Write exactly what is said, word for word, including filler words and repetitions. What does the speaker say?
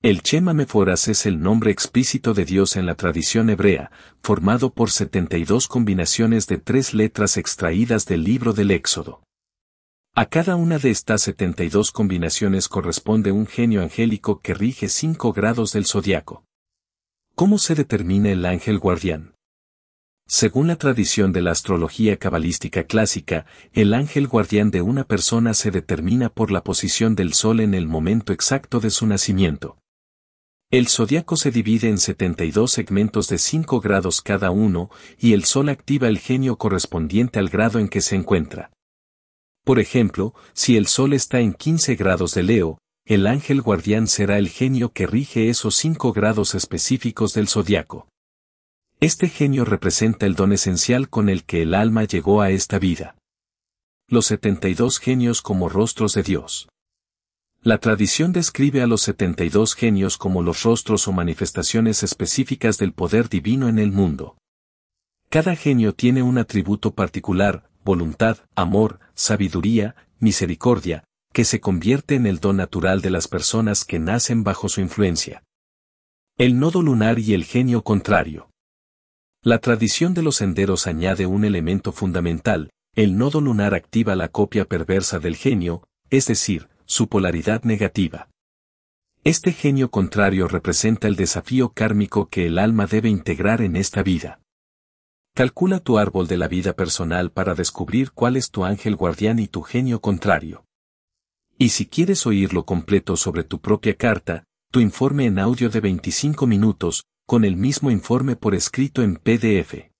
El Shem Meforas es el nombre explícito de Dios en la tradición hebrea, formado por setenta y dos combinaciones de tres letras extraídas del libro del Éxodo. A cada una de estas setenta y dos combinaciones corresponde un genio angélico que rige cinco grados del zodiaco. ¿Cómo se determina el ángel guardián? Según la tradición de la astrología cabalística clásica, el ángel guardián de una persona se determina por la posición del sol en el momento exacto de su nacimiento. El zodiaco se divide en setenta y dos segmentos de cinco grados cada uno, y el sol activa el genio correspondiente al grado en que se encuentra. Por ejemplo, si el sol está en quince grados de Leo, el ángel guardián será el genio que rige esos cinco grados específicos del zodiaco. Este genio representa el don esencial con el que el alma llegó a esta vida. Los setenta y dos genios como rostros de Dios. La tradición describe a los setenta y dos genios como los rostros o manifestaciones específicas del poder divino en el mundo. Cada genio tiene un atributo particular, voluntad, amor, sabiduría, misericordia, que se convierte en el don natural de las personas que nacen bajo su influencia. El nodo lunar y el genio contrario. La tradición de los senderos añade un elemento fundamental: el nodo lunar activa la copia perversa del genio, es decir, su polaridad negativa. Este genio contrario representa el desafío kármico que el alma debe integrar en esta vida. Calcula tu árbol de la vida personal para descubrir cuál es tu ángel guardián y tu genio contrario. Y si quieres oírlo completo sobre tu propia carta, tu informe en audio de veinticinco minutos, con el mismo informe por escrito en P D F.